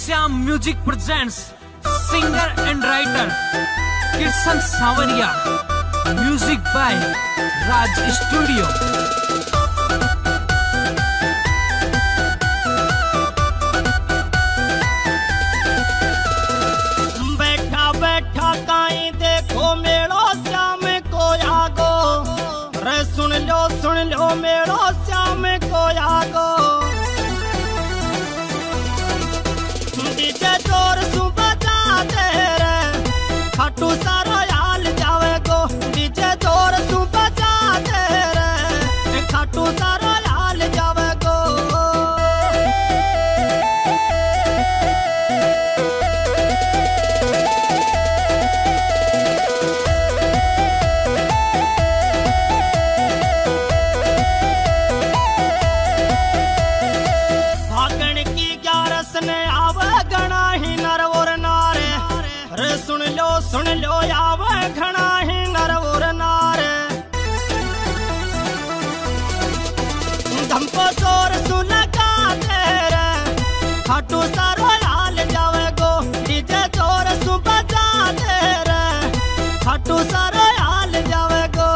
Shyam music presents singer and writer Krishna Sawariya, music bye Raj studio. बैठा बैठा काई देखो मेड़ो श्याम को आगो, रे सुन लो मेड़ो श्याम को आगो। डीजे जोर सु बजा दे रे खाटू सारा याल जावे गो, डीजे जोर सु बजा दे रे खाटू सारा याल जावे गो। भागण की 11 ने आवे घना ही नर और नारे, रे सुन लो आवे घना ही नर और नारे। धमको जोर सु लगा दे रे खाटू सारो हाल जावे गो, डीजे जोर सु बजा दे रे खाटू सारो हाल जावे गो।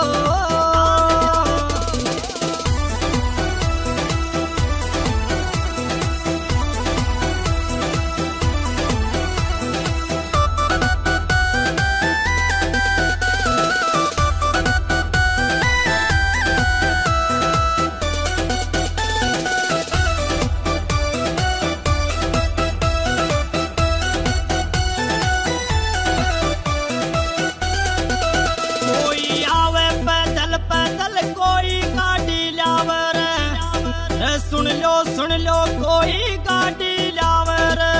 कोई आवे पैदल पैदल कोई गाड़ी लावे रे, सुन लो कोई गाड़ी लावे रे।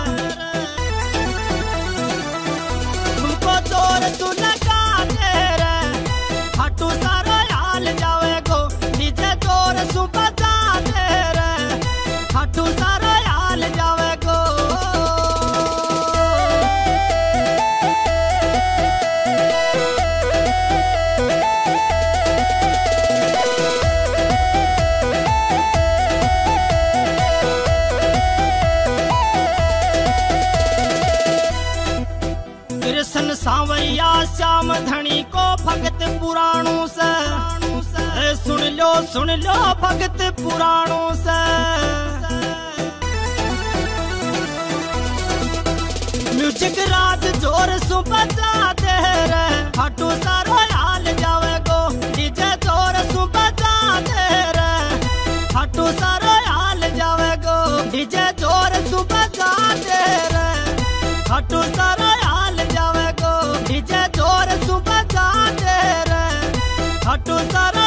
उनको जोर सु लगा दे रे खाटू सारा हाल जावे गो, डीजे जोर सु बजा दे रे खाटू सारा हाल जावे गो। कृष्ण सावरिया श्याम धनी को भगत पुराणों से, सुन लो भगत पुराणों से। म्यूजिक राज जोर सु बजा दे रे खाटू सारो हाल जावे गो, डीजे जोर सु बजा दे रे खाटू सारो हाल जावे गो, डीजे जोर सु बजा दे रे खाटू सारो हाल जावे गो, डीजे जोर सु बजा दे रे खाटू सारो